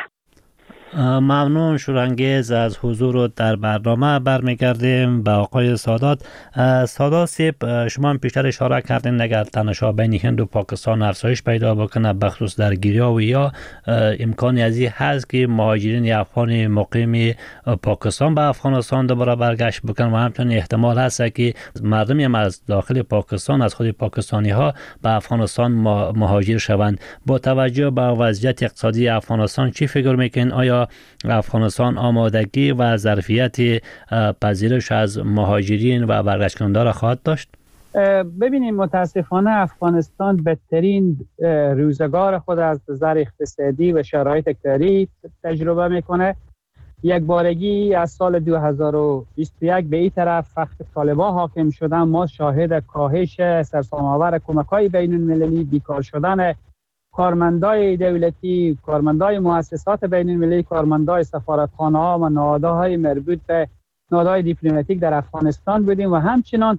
ممنون شورانگیز از حضور در برنامه. برمیگردیم به آقای سادات. سادات صاحب، شما هم پیشتر اشاره کردین اگر تنش‌ها بین هند و پاکستان افزایش پیدا بکنه، بخصوص در گیریا و یا امکانی از این هست که مهاجرین افغان مقیم پاکستان به افغانستان دوباره برگشت بکنن و همچنین احتمال هست که مردمی هم از داخل پاکستان از خود پاکستانی ها به افغانستان مهاجر شوند. با توجه به وضعیت اقتصادی افغانستان چی فکر میکنین؟ آیا افغانستان آمادگی و ظرفیت پذیرش از مهاجرین و برگشتگاندار خواهد داشت؟ ببینیم متاسفانه افغانستان بدترین روزگار خود از نظر اقتصادی و شرایط کاری تجربه میکنه. یک بارگی از سال دو هزار و بیست و یک به این طرف وقتی طالبان حاکم شدن، ما شاهد کاهش سرسام‌آور کمک‌های بین‌المللی، بیکار شدن کارمندای دولتی، کارمندای مؤسسات بین المللی، کارمندای سفارتخانه‌ها و نهادهای مربوط به نهادهای دیپلماتیک در افغانستان بودیم و همچنان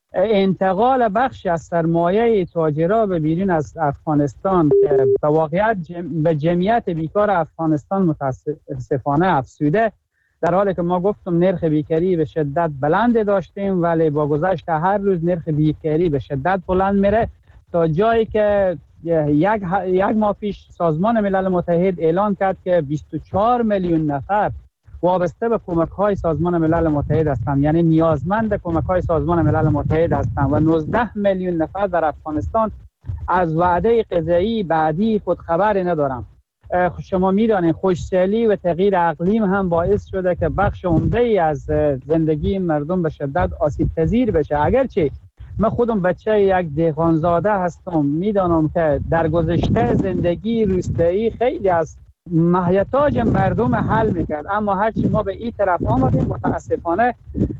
انتقال بخشی از سرمایه تاجرها به بیرون از افغانستان که به واقعیت جم... به جمعیت بیکار افغانستان متاسفانه افزوده، در حالی که ما گفتم نرخ بیکاری به شدت بلند داشتیم، ولی با گذشت هر روز نرخ بیکاری به شدت بلند میره تا جایی که یک یک ماه پیش سازمان ملل متحد اعلان کرد که بیست و چهار میلیون نفر وابسته به کمک‌های سازمان ملل متحد هستند، یعنی نیازمند کمک‌های سازمان ملل متحد هستند و نوزده میلیون نفر در افغانستان از وعده غذایی بعدی خود خبری ندارند. شما می‌دانید خشکسالی و تغییر اقلیم هم باعث شده که بخش عمده‌ای از زندگی مردم به شدت آسیب پذیر بشه. اگرچه من خودم بچه یک دهقانزاده هستم، میدانم که در گذشته زندگی روستایی خیلی از محیطاج مردم حل میکرد، اما هرچی ما به این طرف آمدیم متاسفانه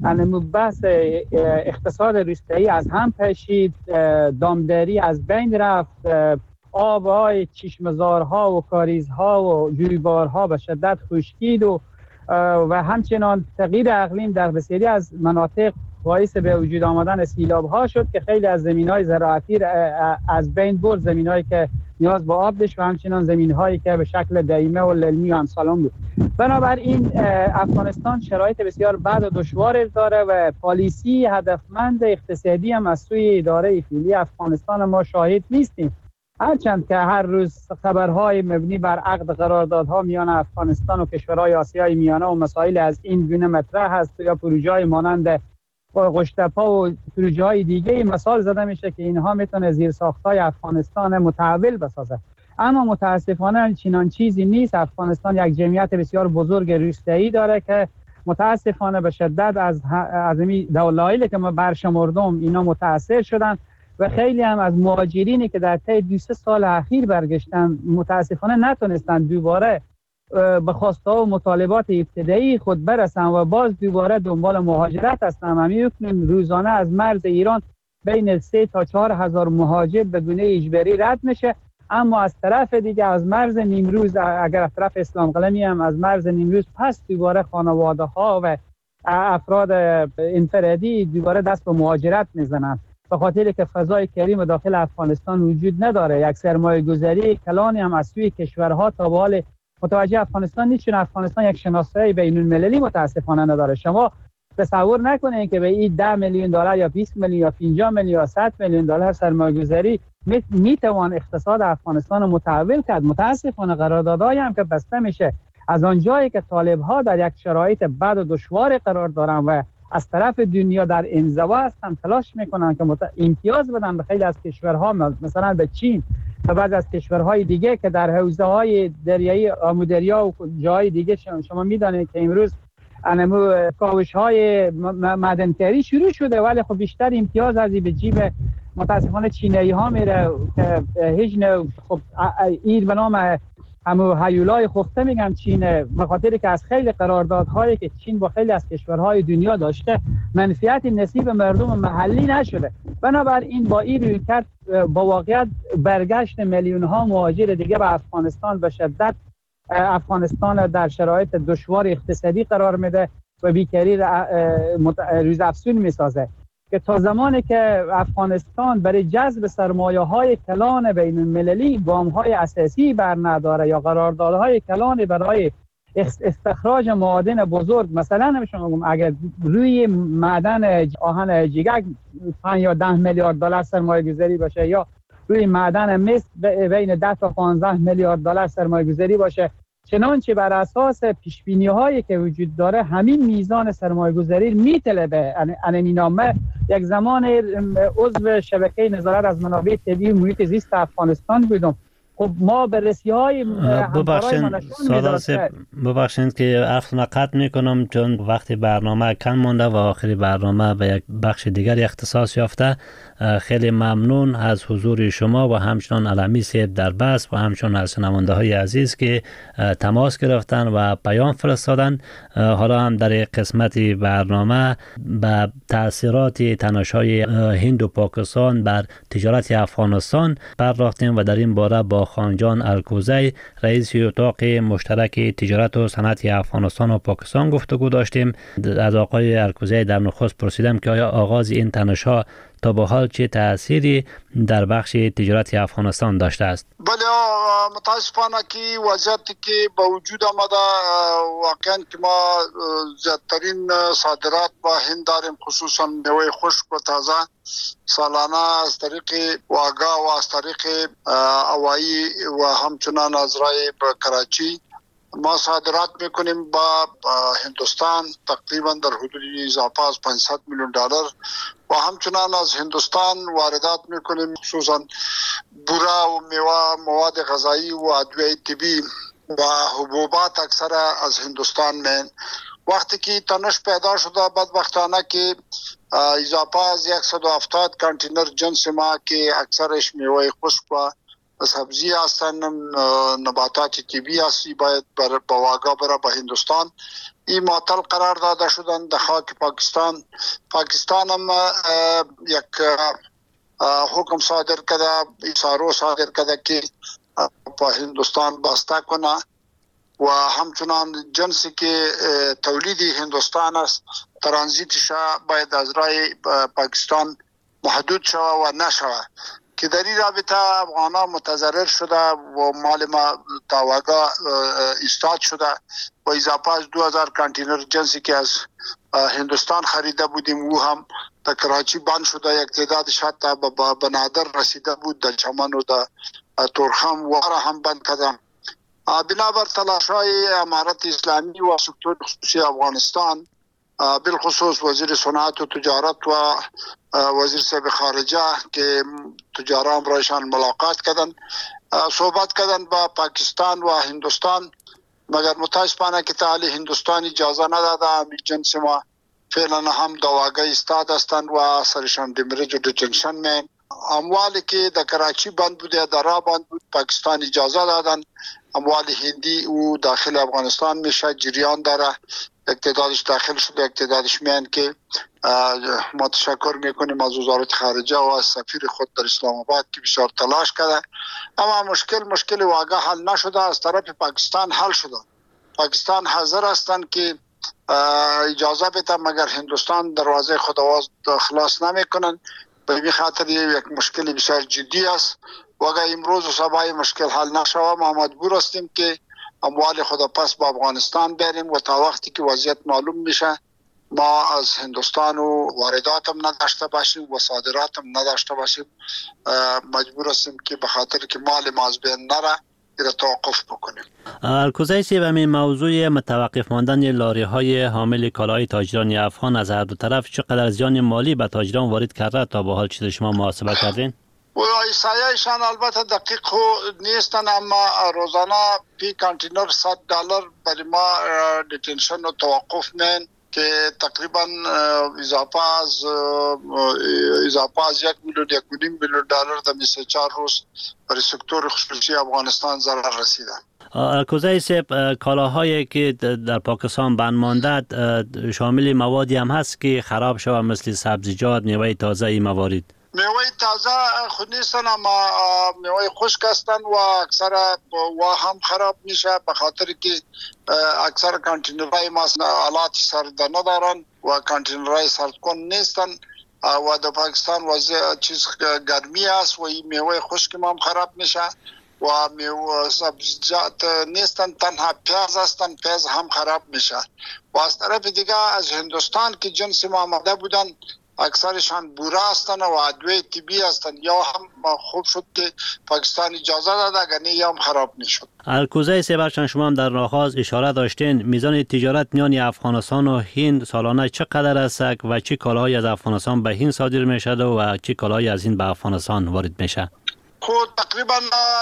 بحث اقتصاد روستایی از هم پاشید، دامداری از بین رفت، آبهای چشمزارها و کاریزها و جویبارها به شدت خشکید و و همچنان تغییر اقلیم در بسیاری از مناطق باعث به وجود آمدن سیلاب ها شد که خیلی از زمین های زراعتی از بین برد، زمین هایی که نیاز به آب داشت و همچنان زمین هایی که به شکل دایمه و للمی و امثالون بود. بنابراین افغانستان شرایط بسیار بد و دشوار داره و پالیسی هدفمند اقتصادی هم از سوی اداره فعلی افغانستان ما شاهد نیستیم. هرچند که هر روز خبرهای مبنی بر عقد قراردادها میان افغانستان و کشورهای آسیای میانه و مسائل از این گونه مطرح هست یا پروژه‌های مانند قشتپا و پروژه‌های دیگه مثال زده میشه که اینها میتونه زیرساخت‌های افغانستان متحول بسازه، اما متاسفانه چنان چیزی نیست. افغانستان یک جمعیت بسیار بزرگ روستایی داره که متاسفانه به شدت از از این دلایلی که ما برشمردم اینا متاثر شدن و خیلی هم از مهاجرینی که در طی دو سه سال اخیر برگشتن متاسفانه نتونستن دوباره به خواسته و مطالبات ابتدایی خود برسن و باز دوباره دنبال مهاجرت هستن. ما می‌بینیم روزانه از مرز ایران بین سه تا چهار هزار مهاجر به گونه اجباری رد میشه، اما از طرف دیگه از مرز نیمروز، اگر از طرف اسلام قلمی هم از مرز نیمروز پس دوباره خانواده ها و افراد انفرادی دوباره دست به مهاجرت میزنن، به خاطر که فضای کریم داخل افغانستان وجود نداره. یک سرمایه گذاری کلانی هم از سوی کشورها تا به حال متوجه افغانستان نیست، چون افغانستان یک شناسایی بین المللی متاسفانه نداره. شما تصور نکنید که به این ده میلیون دلار یا بیست میلیون یا پنجاه میلیون یا صد میلیون دلار سرمایه گذاری میتوان اقتصاد افغانستان متحول کرد. متاسفانه قراردادهایی هم که بسته میشه از آنجایی که طالب ها در یک شرایط بد و دشوار قرار دارن و از طرف دنیا در انزوا هستن، تلاش میکنن که امتیاز بدن به خیلی از کشورها، مثلا به چین و بعض از کشورهای دیگه که در حوزه های دریایی آمودریا و جای دیگه شما میدانید که امروز انمو کاوش های معدنکاری شروع شده، ولی خب بیشتر امتیاز از به جیب متاسفانه چینایی ها میره که هیچ نه. خب این به نام همو هیولای خفته میگم چینه، به خاطر که از خیلی قراردادهایی که چین با خیلی از کشورهای دنیا داشته منفعت نصیب مردم محلی نشده. بنابراین با این رویکرد با واقعیت برگشت میلیون ها مهاجر دیگه به افغانستان به شدت افغانستان در شرایط دشوار اقتصادی قرار میده و بیکاری روزافزون میسازه که تا زمانی که افغانستان برای جذب سرمایه های کلان بین المللی گام های اساسی بر نداره یا قراردادهای کلان برای استخراج معادن بزرگ، مثلا نمیشون اگر روی معدن آهن جیگک پنج یا ده میلیارد دلار سرمایه گذاری باشه یا روی معدن مس بین ده تا پانزده میلیارد دلار سرمایه گذاری باشه، چنانچه بر اساس پیش بینی هایی که وجود داره همین میزان سرمایه گذاری میطلبه. این نامه یک زمان عضو شبکه نظارت از منابع طبیعی محیط زیست افغانستان بودم. خب ما بررسی های ببخشید سادات ببخشید که حرفتون قطع میکنم چون وقتی برنامه کم مونده و آخری برنامه به یک بخش دیگر اختصاص یافته. خیلی ممنون از حضور شما و همچنان علمی صاحب در بس و همچنان از شنونده های عزیز که تماس گرفتن و پیام فرستادن. حالا هم در قسمت برنامه به تاثیرات تنش‌های هند و پاکستان بر تجارت افغانستان پرداختیم و در این باره با خانجان الکوزی رئیس اتاق مشترک تجارت و صنعت افغانستان و پاکستان گفتگو داشتیم. از آقای الکوزی در نخست پرسیدم که آیا آغاز این تنش‌ها تا به حال چه تأثیری در بخش تجارت افغانستان داشته است؟ بله متاسفانه که وضعیتی که با وجود آمده واقعا که ما زیادترین صادرات با هند داریم، خصوصا میوه خشک و تازه سالانه از طریق واگا و از طریق هوایی و همچنان از راه به کراچی ما صادرات میکنیم با هندوستان تقریبا در حدود اضافه از پانصد میلیون دلار و همچنان از هندوستان واردات میکنیم، خصوصا بورا و میوه، مواد غذایی و ادویه طبی و حبوبات اکثر از هندوستان من. وقتی که تنش پیدا شده بدبختانه که اضافه از صد و هفتاد کانتینر جنس ما که اکثرش میوه خشک و سبزی هستن، نباتات طبی هستی، باید با واگا بره به هندوستان. این معطل قرار داده شدن در خاک پاکستان. پاکستان هم یک حکم صادر کرده، ایسارو صادر کرده که با هندوستان بسته کنه و همچنان جنسی که تولیدی هندوستان است ترانزیتش باید از رای پاکستان محدود شود و نشود که در این رابطه افغانان متضرر شده و مال ما تاواگا ایستاد شده و اضافه از دو هزار کانتینر جنسی که از هندوستان خریده بودیم او هم در کراچی بند شده. یک تعدادش حتی به بنادر رسیده بود، در چمن و در تورخم واره هم بند کردم. بنابر تلاش‌های امارت اسلامی و سکتور خصوصی افغانستان بالخصوص وزیر صنعت و تجارت و وزیر صاحب خارجه که تجاران رایشان ملاقات کردن، صحبت کردن با پاکستان و هندوستان، مگر متاسفانه که تعالی هندوستان اجازه نداده. همین جنس ما فعلا هم دواگاه استاد هستند و سرشان دمرج و دیتنشن میں اموالی که در کراچی بند بوده در راه بند بود پاکستان اجازه دادن. اموال هندی او داخل افغانستان میشه جریان داره، اقتدادش داخل شده، اقتدادش میان که ما تشکر میکنیم از وزارت خارجه و از سفیر خود در اسلام آباد که بسیار تلاش کرده، اما مشکل مشکل واقع حل نشده. از طرف پاکستان حل شده. پاکستان حاضر هستند که اجازه بده مگر هندوستان دروازه خود آواز خلاص نمیکنن. به این خاطر یک مشکل بسیار جدی است و اگر امروز و صبح مشکل حل نشود ما مجبور هستیم که اموال خود پس با افغانستان بریم و تا وقتی که وضعیت معلوم میشه ما از هندوستان و واردات هم نداشته باشیم و صادرات هم نداشته باشیم مجبور هستیم که به خاطر که مال ما از بین نره را توقف بکنیم. الکوزی سی و همین موضوع متوقف ماندن لاری های حامل کالای تاجران افغان از هر دو طرف چقدر زیان مالی به تاجران وارد کرده تا به حال چیز شما محاسبه کردین؟ و ایسایشان البته دقیق نیستن، اما روزانه پی کانتینر صد دلار برای ما دیتنشن و توقف مین که تقریبا اضافه از اضافه از یک میلیون یک میلیون میلیون دلار در بیست و چهار روز برای سکتور خصوصی افغانستان ضرر رسیده. الکوزی سیب کالاهایی که در پاکستان بند مانده شامل موادی هم هست که خراب شود مثل سبزیجات، میوه تازه ای موارد؟ میوه تازه خود نیستن اما میوه خشک هستن و اکثر و هم خراب میشه به خاطر که اکثر کانتینرهای ما آلات سرد ندارن و کانتینرهای سردکن نیستن و در پاکستان وضع چیز گرمی است و این میوه خشک ما هم خراب میشه و میوه سبزیجات نیستن، تنها پیاز هستن، پیاز هم خراب میشه. و از طرف دیگه از هندوستان که جنس ما آمده بودن اکثرشان بوره هستن و ادویه طبی هستن، یا هم خوب شد که پاکستان اجازه داد اگر نه یا هم خراب میشد. الکوزی سیبرچان شما هم در آغاز اشاره داشتین میزان تجارت میان افغانستان و هند سالانه چقدر است و چه کالاهایی از افغانستان به هند صادر میشد و چه کالاهایی از هند به افغانستان وارد میشه؟ خود تقریبا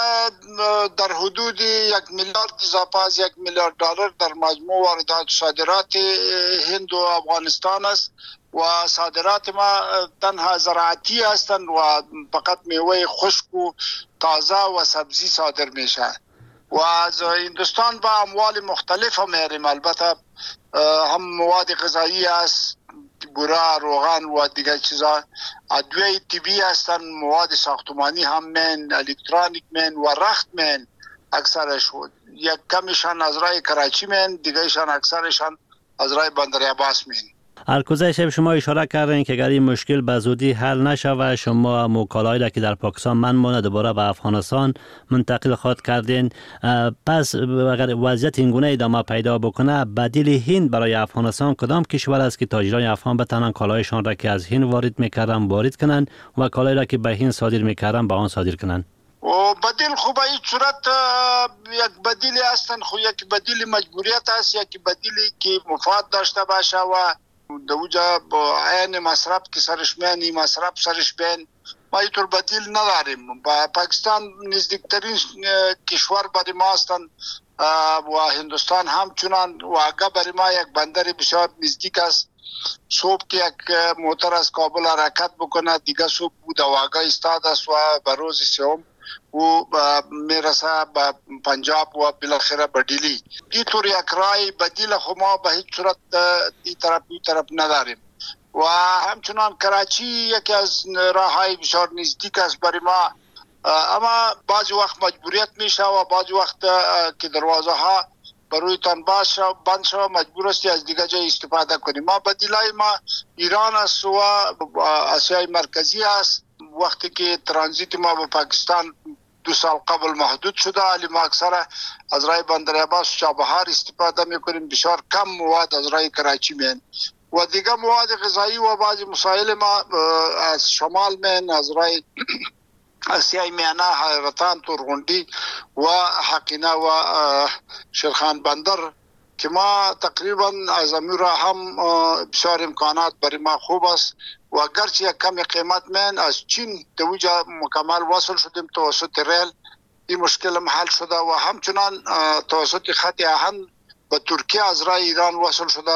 در حدود یک میلیارد اضافه از یک میلیارد دلار در مجموع واردات صادرات هند و افغانستان است و صادرات ما تنها زراعتی هستند و فقط میوه خشک و تازه و سبزی صادر میشه و از هندوستان با اموال مختلف هم میاریم. البته هم مواد غذایی است، بوره، روغن و دیگر چیزا، ادویه طبی هستند، مواد ساختمانی هم من، الکترونیک من و رخت من اکثرش. یک کمیشان از رای کراچی من، دیگرشان اکثرشان از رای بندر عباس من. الکوزی شب شما اشاره کردین که اگر این مشکل به زودی حل نشود شما موکلایی که در پاکستان من مانه دوباره به افغانستان منتقل خواهد کردین. پس اگر وضعیت اینگونه ادامه پیدا بکنه بدیل هند برای افغانستان کدام کشور است که تاجران افغان بتوانند کالایشان را که از هند وارد میکردن وارد کنن و کالایی را که به هند صادر میکردن به آن صادر کنن؟ و بدیل خوب این صورت یک بدیلی هستن، خو یک بدیل مجبوریت است، یک بدیلی که مفاد داشته باشه و دوجا با عین مصرف که سرش میانی مصرف سرش بین ما اینطور بدیل نداریم. با پاکستان نزدیکترین کشور برای ما هستند و هندوستان همچنان و اگه برای ما یک بندر بسیار نزدیک است. صبح که یک موتر از کابل حرکت بکنه دیگه صبح بود واقع استاد است و به روز سوم و میرسه به پنجاب و بالاخره به دلی. این طور یک رای بدیل خو ما به هیچ صورت این طرف این طرف نداریم و همچنان کراچی یکی از راه های بسیار نزدیک است برای ما، اما بعضی وقت مجبوریت میشه و بعضی وقت که دروازه ها برویتان باش بند شو مجبور استی از دیگه جای استفاده کنیم. ما بدیلای ما ایران است و آسیای مرکزی است. وقتی که ترانزیت ما به پاکستان دو سال قبل محدود شده، ولی ما اکثر از رای بندر عباس و چابهار استفاده میکنیم. بسیار کم مواد از رای کراچی مین و دیگه مواد غذایی و بعضی مسائل ما از شمال مین، از رای آسیای میانه، حیرتان، تورغندی و حقینه و شیرخان بندر که ما تقریبا از امیرا هم بسیار امکانات برای ما خوب است و اگرچه یک کم قیمت من از چین دوجا مکمل وصل شدیم توسط ریل، این مشکل حل شده و همچنان توسط خط آهن به ترکیه از راه ایران وصل شده.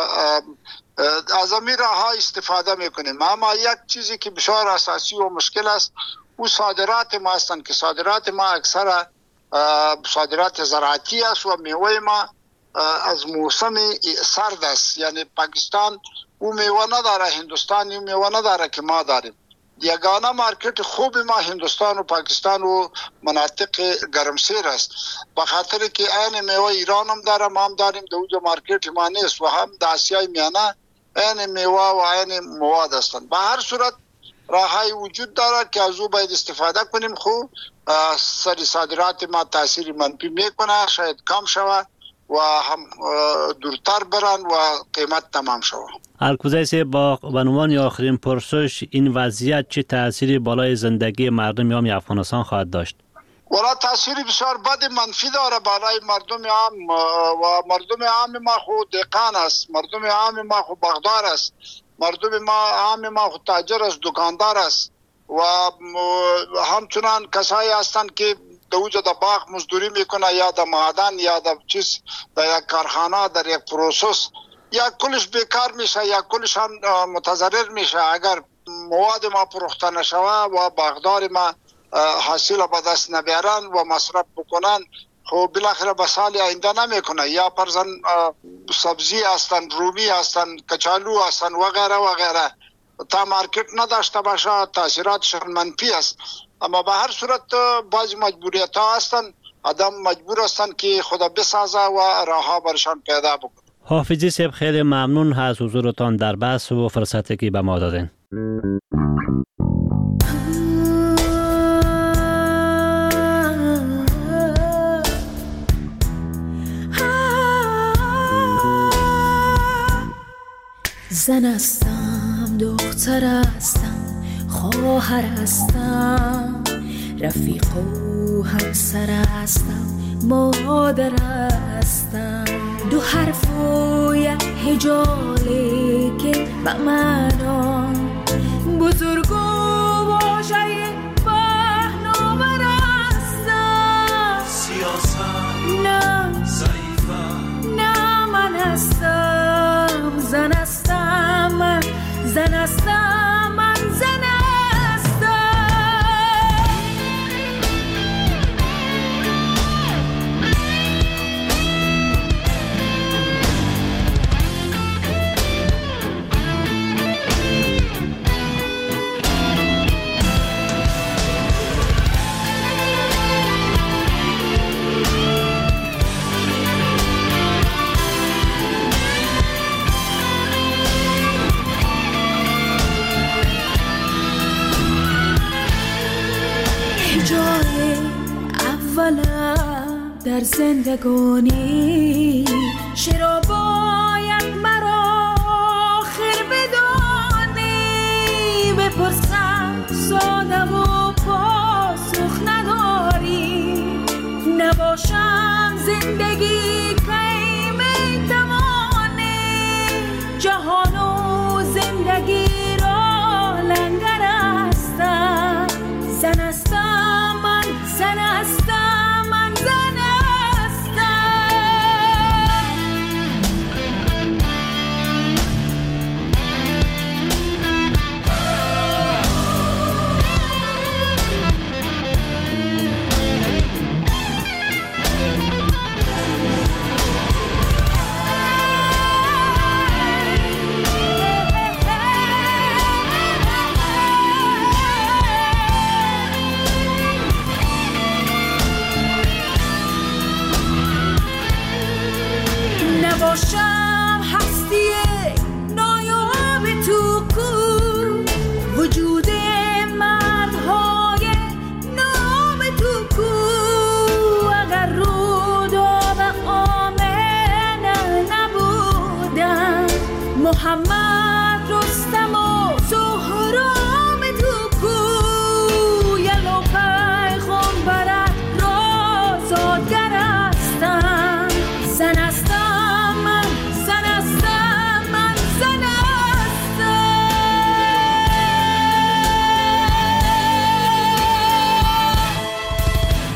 از امیرا ها استفاده میکنیم. اما یک چیزی که بسیار اساسی و مشکل است او صادرات ما هستند که صادرات ما اکثر صادرات زراعتی است و میوه ما از موسم سرد است. یعنی پاکستان او میوه نداره، هندوستان او میوه نداره که ما داریم. یگانه مارکت خوب ما هندوستان و پاکستان و مناطق گرمسیر است، به خاطر که این میوه ایران هم داره، ما هم داریم. دوجا مارکت ما نیست و هم در آسیای میانه این میوه و این مواد هستند. به هر صورت راهی وجود داره که از او باید استفاده کنیم. خوب سر صادرات ما تاثیر منفی میکنه، شاید کم شود و هم دورتر برن و قیمت تمام شود. الکوزی با عنوان آخرین پرسش، این وضعیت چه تأثیری بالای زندگی مردم عام افغانستان خواهد داشت؟ ولی تأثیری بسیار بد منفی داره بالای مردم عام و مردم عام ما خود دهقان است، مردم عام ما خود باغدار است، مردم ما عام ما خود تاجر است، دکاندار است و همچنان کسایی هستند که دوجا در باغ مزدوری میکنه یا در معدن یا در چیز در یک کارخانه در یک پروسس، یا کلش بیکار میشه یا کلش هم متضرر میشه اگر مواد ما فروخته نشوه و باغدار ما حاصل به دست نبیارن و مصرف بکنن. خب بالاخره به سال آینده نمیکنه. یا پرزن سبزی هستن، رومی هستن، کچالو هستن و غیره و غیره، تا مارکت نداشته باشه تاثیراتش منفی است. اما به هر صورت بعضی مجبوریت ها هستن، آدم مجبور هستن که خدا بسازه و راهها برشان پیدا بکنه. حافظی صاحب خیلی ممنون از حضورتان در بحث و فرصتی که به ما دادین. زن هستم، دختر هستم، خواهر هستم، رفیق و همسر هستم، مادر هستم. دو حرف و یک هجاله که به معنا بزرگ و باشه یک پهناور هستم. سیاست نه ضعیفه نه من هستم، زن هستم من، زن هستم من، زن در زندگانی چرا باید مرا آخر بدانی؟ بپرسم ساده و پاسخ نداری، نباشم زندگی کی میتوانی؟ جهان و زندگی را لنگر هستم، زن هستم من، زن هستم من، زن محمد رستم